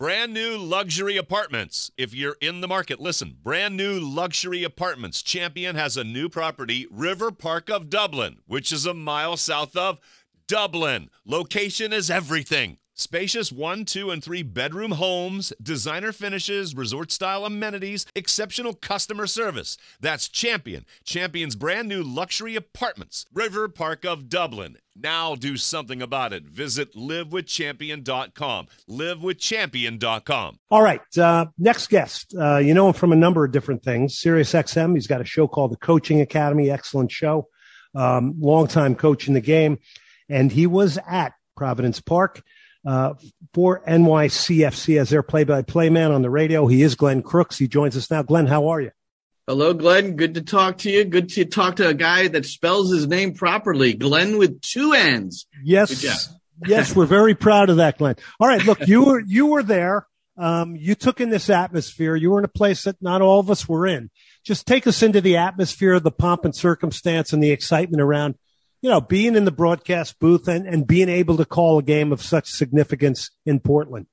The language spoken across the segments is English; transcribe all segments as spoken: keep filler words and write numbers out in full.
Brand new luxury apartments. If you're in the market, listen. Brand new luxury apartments. Champion has a new property, River Park of Dublin, which is a mile south of Dublin. Location is everything. Spacious one, two, and three bedroom homes, designer finishes, resort-style amenities, exceptional customer service. That's Champion. Champion's brand new luxury apartments, River Park of Dublin. Now do something about it. Visit live with champion dot com. live with champion dot com. All right. Uh, next guest. Uh, you know him from a number of different things. Sirius X M. He's got a show called The Coaching Academy. Excellent show. Um, longtime coach in the game. And he was at Providence Park uh, for N Y C F C as their play-by-play man on the radio. He is Glenn Crooks. He joins us now. Glenn, how are you? Hello, Glenn. Good to talk to you. Good to talk to a guy that spells his name properly. Glenn with two N's. Yes. Yes, we're very proud of that, Glenn. All right, look, you were you were there. Um, you took in this atmosphere. You were in a place that not all of us were in. Just take us into the atmosphere, the pomp and circumstance, and the excitement around, you know, being in the broadcast booth and, and being able to call a game of such significance in Portland.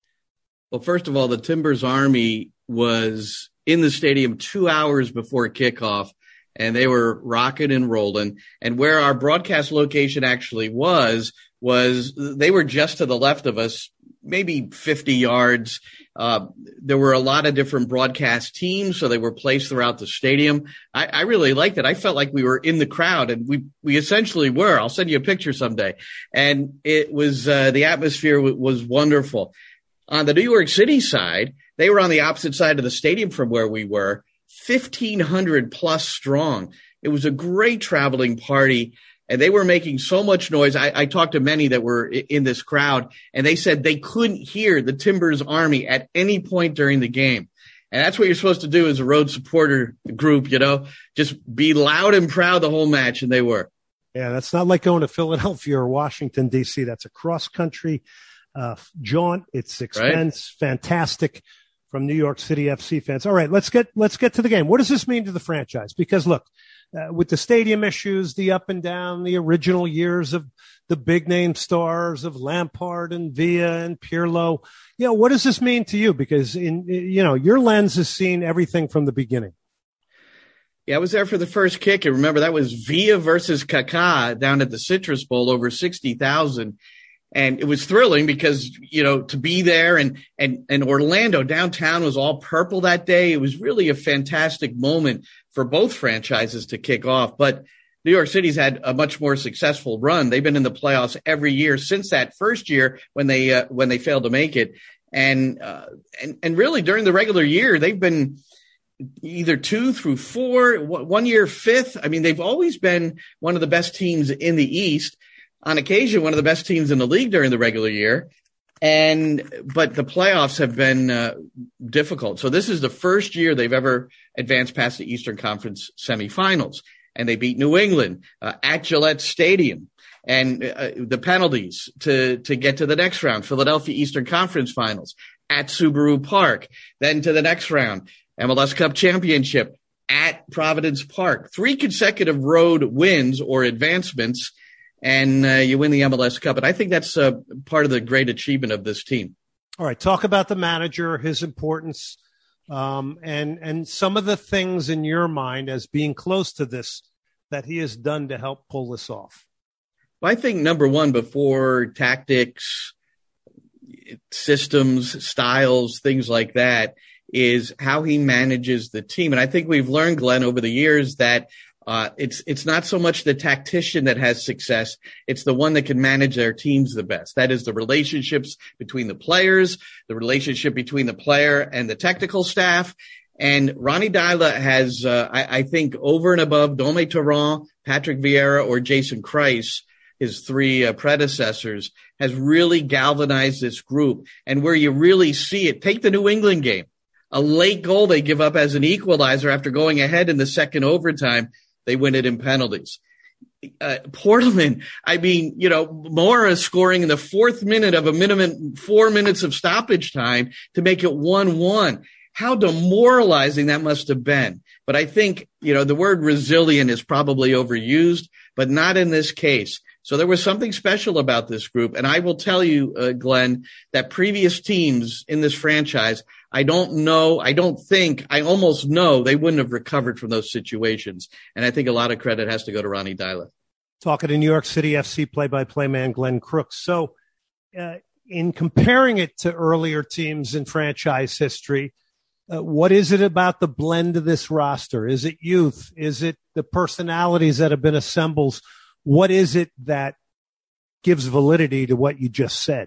Well, first of all, the Timbers Army was in the stadium two hours before kickoff, and they were rocking and rolling. And where our broadcast location actually was, was they were just to the left of us, maybe fifty yards. Uh, there were a lot of different broadcast teams, so they were placed throughout the stadium. I, I really liked it. I felt like we were in the crowd, and we, we essentially were. I'll send you a picture someday. And it was, uh, the atmosphere w- was wonderful. On the New York City side, they were on the opposite side of the stadium from where we were, fifteen hundred plus strong. It was a great traveling party, and they were making so much noise. I, I talked to many that were in this crowd, and they said they couldn't hear the Timbers Army at any point during the game. And that's what you're supposed to do as a road supporter group, you know, just be loud and proud the whole match, and they were. Yeah, that's not like going to Philadelphia or Washington, D C. That's a cross-country uh, jaunt. It's expense, right? Fantastic from New York City F C fans. All right, let's get let's get to the game. What does this mean to the franchise? Because look, uh, with the stadium issues, the up and down, the original years of the big name stars of Lampard and Villa and Pirlo, you know, what does this mean to you? Because in you know your lens has seen everything from the beginning. Yeah, I was there for the first kick, and remember that was Villa versus Kaká down at the Citrus Bowl, over sixty thousand. And it was thrilling because, you know, to be there, and, and, and Orlando downtown was all purple that day. It was really a fantastic moment for both franchises to kick off. But New York City's had a much more successful run. They've been in the playoffs every year since that first year when they, uh, when they failed to make it. And, uh, and, and really during the regular year, they've been either two through four, one year fifth. I mean, they've always been one of the best teams in the East. On occasion, one of the best teams in the league during the regular year. And, but the playoffs have been uh, difficult. So this is the first year they've ever advanced past the Eastern Conference semifinals. And they beat New England uh, at Gillette Stadium. And uh, the penalties to, to get to the next round, Philadelphia Eastern Conference Finals at Subaru Park. Then to the next round, M L S Cup Championship at Providence Park. Three consecutive road wins or advancements. And uh, you win the M L S Cup. And I think that's uh, part of the great achievement of this team. All right. Talk about the manager, his importance, um, and, and some of the things in your mind as being close to this that he has done to help pull this off. Well, I think number one, before tactics, systems, styles, things like that, is how he manages the team. And I think we've learned, Glenn, over the years that Uh, it's, it's not so much the tactician that has success. It's the one that can manage their teams the best. That is the relationships between the players, the relationship between the player and the technical staff. And Ronny Deila has, uh, I, I think over and above Dome Torrent, Patrick Vieira, or Jason Kreis, his three uh, predecessors, has really galvanized this group. And where you really see it, take the New England game, a late goal they give up as an equalizer after going ahead in the second overtime. They win it in penalties. Uh, Portland, I mean, you know, Mora scoring in the fourth minute of a minimum four minutes of stoppage time to make it one one. How demoralizing that must have been. But I think, you know, the word resilient is probably overused, but not in this case. So there was something special about this group. And I will tell you, uh, Glenn, that previous teams in this franchise, I don't know, I don't think, I almost know they wouldn't have recovered from those situations. And I think a lot of credit has to go to Ronnie Deila. Talking to New York City F C play-by-play man Glenn Crooks. So uh, in comparing it to earlier teams in franchise history, uh, what is it about the blend of this roster? Is it youth? Is it the personalities that have been assembled? What is it that gives validity to what you just said?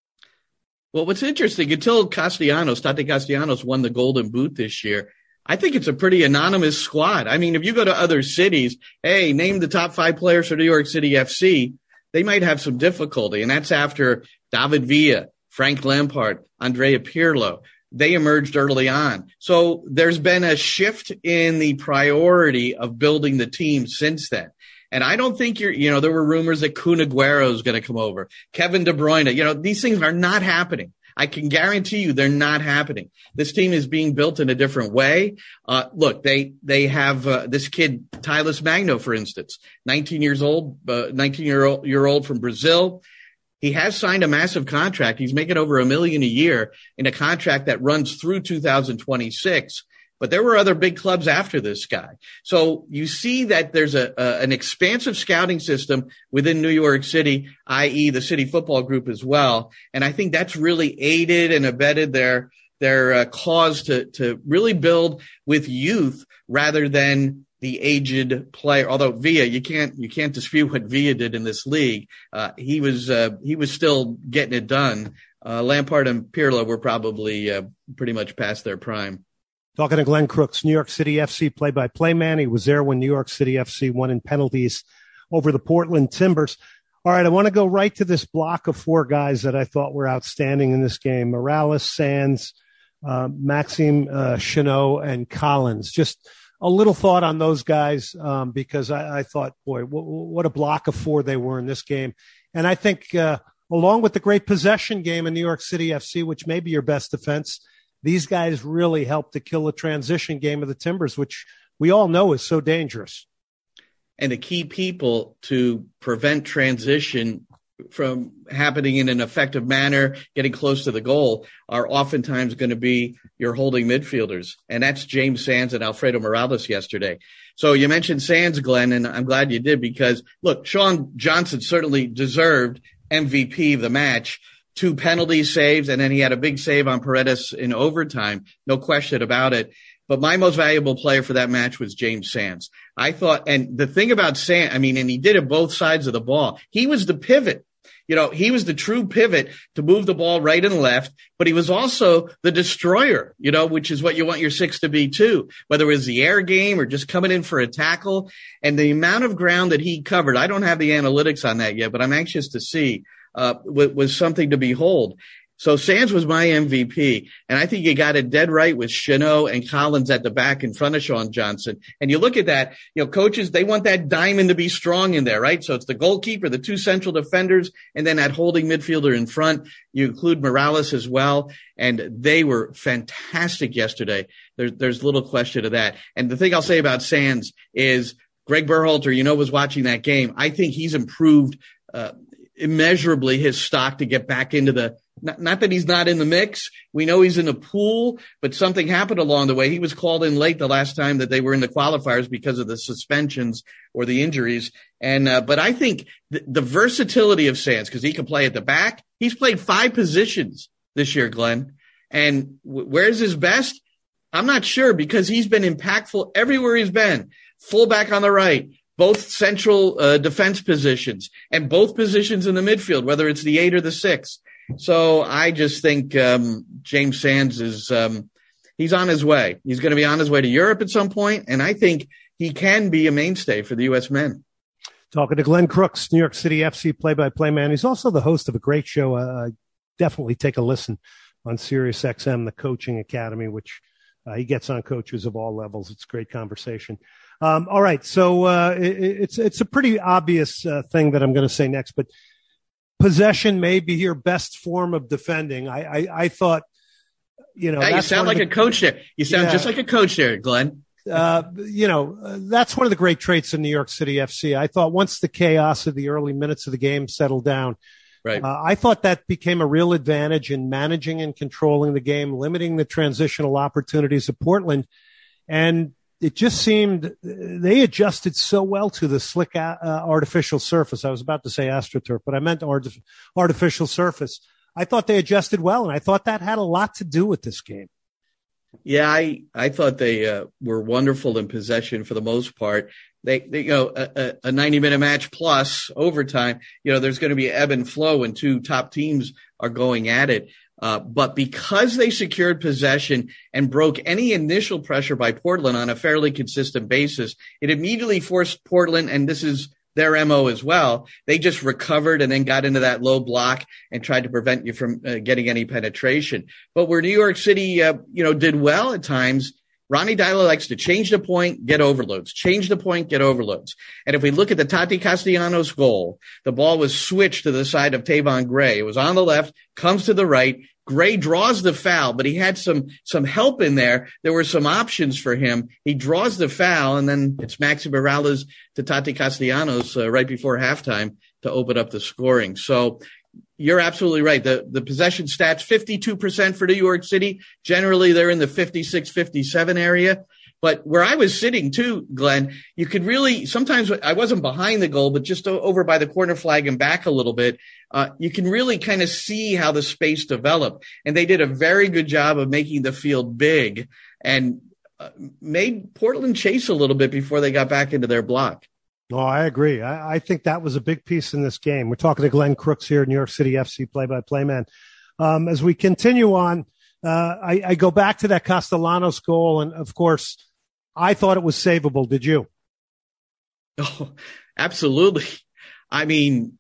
Well, what's interesting, until Castellanos, Tate Castellanos won the Golden Boot this year, I think it's a pretty anonymous squad. I mean, if you go to other cities, hey, name the top five players for New York City F C, they might have some difficulty. And that's after David Villa, Frank Lampard, Andrea Pirlo. They emerged early on. So there's been a shift in the priority of building the team since then. And I don't think you're, you know, there were rumors that Kun Aguero is going to come over, Kevin De Bruyne. You know, these things are not happening. I can guarantee you they're not happening. This team is being built in a different way. Uh, look, they, they have, uh, this kid, Tylus Magno, for instance, nineteen years old, uh, nineteen year old, year old from Brazil. He has signed a massive contract. He's making over a million a year in a contract that runs through two thousand twenty-six. But there were other big clubs after this guy. So you see that there's a, a an expansive scouting system within New York City, that is the City Football Group as well. And I think that's really aided and abetted their their uh, cause to to really build with youth rather than the aged player. Although Villa, you can't you can't dispute what Villa did in this league. Uh, he was uh, he was still getting it done. Uh, Lampard and Pirlo were probably uh, pretty much past their prime. Talking to Glenn Crooks, New York City F C play-by-play man. He was there when New York City F C won in penalties over the Portland Timbers. All right, I want to go right to this block of four guys that I thought were outstanding in this game. Morales, Sands, uh, Maxime uh, Chanot, and Collins. Just a little thought on those guys um, because I, I thought, boy, w- what a block of four they were in this game. And I think uh, along with the great possession game in New York City F C, which may be your best defense, these guys really helped to kill the transition game of the Timbers, which we all know is so dangerous. And the key people to prevent transition from happening in an effective manner, getting close to the goal, are oftentimes going to be your holding midfielders. And that's James Sands and Alfredo Morales yesterday. So you mentioned Sands, Glenn, and I'm glad you did because, look, Sean Johnson certainly deserved M V P of the match. Two penalty saves, and then he had a big save on Paredes in overtime. No question about it. But my most valuable player for that match was James Sands. I thought, and the thing about Sands, I mean, and he did it both sides of the ball. He was the pivot. You know, he was the true pivot to move the ball right and left, but he was also the destroyer, you know, which is what you want your six to be too, whether it was the air game or just coming in for a tackle. And the amount of ground that he covered, I don't have the analytics on that yet, but I'm anxious to see. Uh, was something to behold. So Sands was my M V P, and I think you got it dead right with Chanot and Collins at the back in front of Sean Johnson. And you look at that, you know, coaches, they want that diamond to be strong in there, right? So it's the goalkeeper, the two central defenders, and then that holding midfielder in front. You include Morales as well, and they were fantastic yesterday. There's, there's little question of that. And the thing I'll say about Sands is Greg Berhalter, you know, was watching that game. I think he's improved uh, immeasurably his stock to get back into the, not, not that he's not in the mix. We know he's in the pool, but something happened along the way. He was called in late the last time that they were in the qualifiers because of the suspensions or the injuries. And, uh, but I think the, the versatility of Sands, because he can play at the back. He's played five positions this year, Glenn. And w- where's his best? I'm not sure because he's been impactful everywhere he's been. Fullback on the right, both central uh, defense positions, and both positions in the midfield, whether it's the eight or the six. So I just think um, James Sands is um, he's on his way. He's going to be on his way to Europe at some point, and I think he can be a mainstay for the U S men. Talking to Glenn Crooks, New York City F C play-by-play man. He's also the host of a great show. Uh, definitely take a listen on Sirius X M, the Coaching Academy, which uh, he gets on coaches of all levels. It's a great conversation. Um, all right. So, uh, it, it's, it's a pretty obvious uh, thing that I'm going to say next, but possession may be your best form of defending. I, I, I thought, you know, yeah, you sound like the, a coach there. You sound yeah, just like a coach there, Glenn. uh, you know, uh, that's one of the great traits of New York City F C. I thought once the chaos of the early minutes of the game settled down, right. uh, I thought that became a real advantage in managing and controlling the game, limiting the transitional opportunities of Portland. And it just seemed they adjusted so well to the slick uh, artificial surface. I was about to say AstroTurf, but I meant art- artificial surface. I thought they adjusted well, and I thought that had a lot to do with this game. Yeah, I, I thought they uh, were wonderful in possession for the most part. They, they you know, a, a ninety minute match plus overtime, you know, there's going to be ebb and flow when two top teams are going at it. Uh, but because they secured possession and broke any initial pressure by Portland on a fairly consistent basis, it immediately forced Portland, and this is their M O as well. They just recovered and then got into that low block and tried to prevent you from uh, getting any penetration. But where New York City, uh, you know, did well at times, Ronny Deila likes to change the point, get overloads, change the point, get overloads. And if we look at the Tati Castellanos goal, the ball was switched to the side of Tavon Gray. It was on the left, comes to the right. Gray draws the foul, but he had some, some help in there. There were some options for him. He draws the foul, and then it's Maxi Morales to Tati Castellanos uh, right before halftime to open up the scoring. So you're absolutely right. The, the possession stats, fifty-two percent for New York City. Generally, they're in the fifty-six, fifty-seven area. But where I was sitting too, Glenn, you could really, sometimes I wasn't behind the goal, but just over by the corner flag and back a little bit, uh, you can really kind of see how the space developed. And they did a very good job of making the field big and uh, made Portland chase a little bit before they got back into their block. No, I agree. I, I think that was a big piece in this game. We're talking to Glenn Crooks here, New York City F C play-by-play man. Um, as we continue on, uh, I, I go back to that Castellanos goal, and of course, I thought it was savable. Did you? Oh, absolutely. I mean,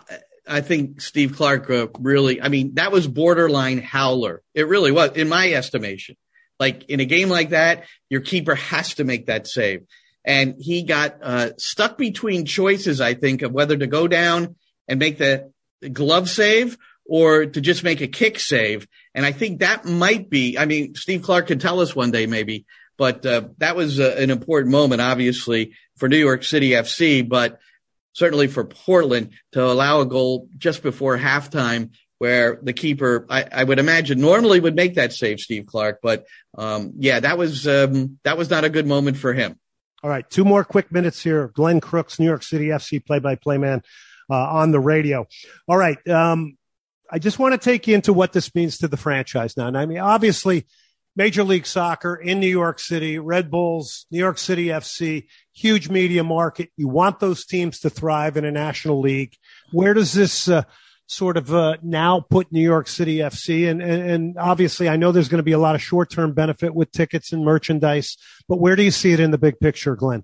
I think Steve Clark uh, really, I mean, that was borderline howler. It really was, in my estimation. Like in a game like that, your keeper has to make that save. And he got uh, stuck between choices, I think, of whether to go down and make the glove save or to just make a kick save. And I think that might be, I mean, Steve Clark can tell us one day maybe, but uh, that was uh, an important moment, obviously, for New York City F C, but certainly for Portland to allow a goal just before halftime where the keeper, I, I would imagine, normally would make that save, Steve Clark. But, um, yeah, that was um, that was not a good moment for him. All right, two more quick minutes here. Glenn Crooks, New York City F C play-by-play man uh, on the radio. All right, um, I just want to take you into what this means to the franchise now. And I mean, obviously, Major League Soccer in New York City, Red Bulls, New York City F C, huge media market. You want those teams to thrive in a national league. Where does this uh, sort of uh, now put New York City F C? And, and, and obviously, I know there's going to be a lot of short-term benefit with tickets and merchandise, but where do you see it in the big picture, Glenn?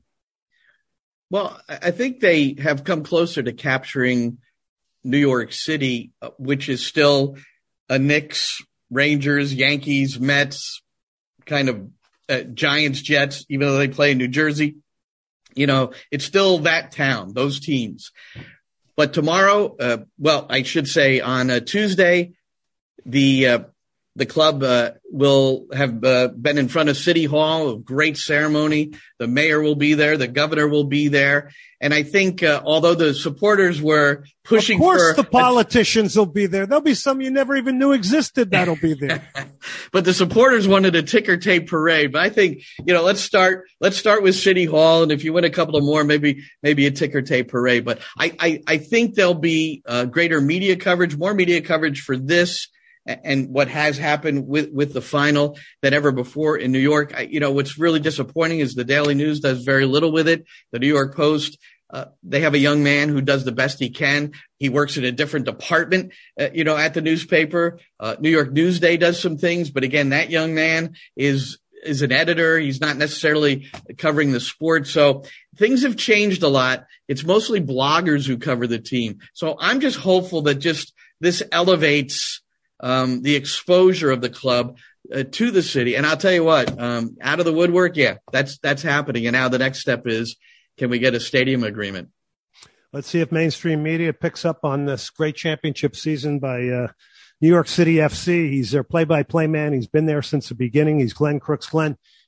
Well, I think they have come closer to capturing New York City, which is still a Knicks, Rangers, Yankees, Mets, kind of uh, Giants, Jets, even though they play in New Jersey. You know, it's still that town, those teams. But tomorrow, uh, well, I should say on a Tuesday, the uh, the club uh, will have uh, been in front of City Hall, a great ceremony. The mayor will be there. The governor will be there. And I think uh, although the supporters were pushing for... Of course for the politicians a, will be there. There'll be some you never even knew existed that'll be there. But the supporters wanted a ticker tape parade. But I think, you know, let's start let's start with City Hall. And if you win a couple of more, maybe maybe a ticker tape parade. But I, I, I think there'll be uh, greater media coverage, more media coverage for this and what has happened with, with the final than ever before in New York. I, you know, what's really disappointing is the Daily News does very little with it. The New York Post, uh, they have a young man who does the best he can. He works in a different department, uh, you know, at the newspaper. Uh, New York Newsday does some things, but again, that young man is, is an editor. He's not necessarily covering the sport. So things have changed a lot. It's mostly bloggers who cover the team. So I'm just hopeful that just this elevates Um, the exposure of the club uh, to the city. And I'll tell you what, um, out of the woodwork, yeah, that's that's happening. And now the next step is, can we get a stadium agreement? Let's see if mainstream media picks up on this great championship season by uh, New York City F C. He's their play-by-play man. He's been there since the beginning. He's Glenn Crooks. Glenn,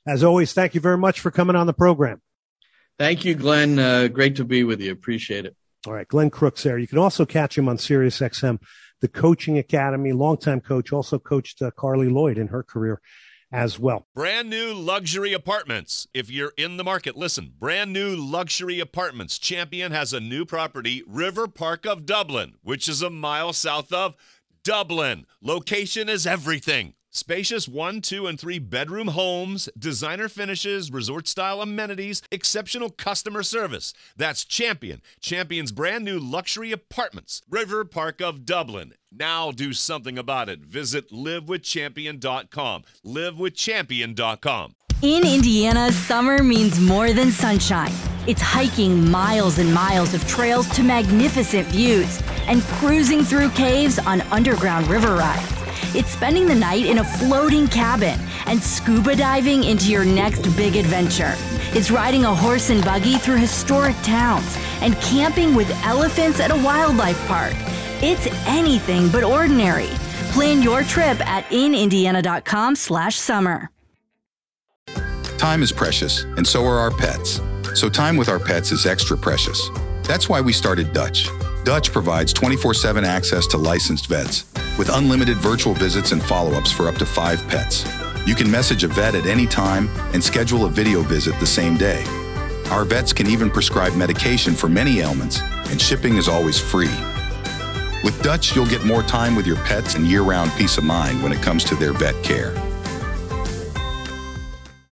As always, thank you very much for coming on the program. Thank you, Glenn. Uh, great to be with you. Appreciate it. All right, Glenn Crooks there. You can also catch him on Sirius X M, the Coaching Academy, longtime coach, also coached uh, Carly Lloyd in her career as well. Brand new luxury apartments. If you're in the market, listen, brand new luxury apartments. Champion has a new property, River Park of Dublin, which is a mile south of Dublin. Location is everything. Spacious one, two, and three bedroom homes, designer finishes, resort-style amenities, exceptional customer service. That's Champion. Champion's brand new luxury apartments. River Park of Dublin. Now do something about it. Visit live with champion dot com. live with champion dot com. In Indiana, summer means more than sunshine. It's hiking miles and miles of trails to magnificent views and cruising through caves on underground river rides. It's spending the night in a floating cabin and scuba diving into your next big adventure. It's riding a horse and buggy through historic towns and camping with elephants at a wildlife park. It's anything but ordinary. Plan your trip at in indiana dot com slash summer. Time is precious, and so are our pets. So time with our pets is extra precious. That's why we started Dutch. Dutch provides twenty-four seven access to licensed vets with unlimited virtual visits and follow-ups for up to five pets. You can message a vet at any time and schedule a video visit the same day. Our vets can even prescribe medication for many ailments, and shipping is always free. With Dutch, you'll get more time with your pets and year-round peace of mind when it comes to their vet care.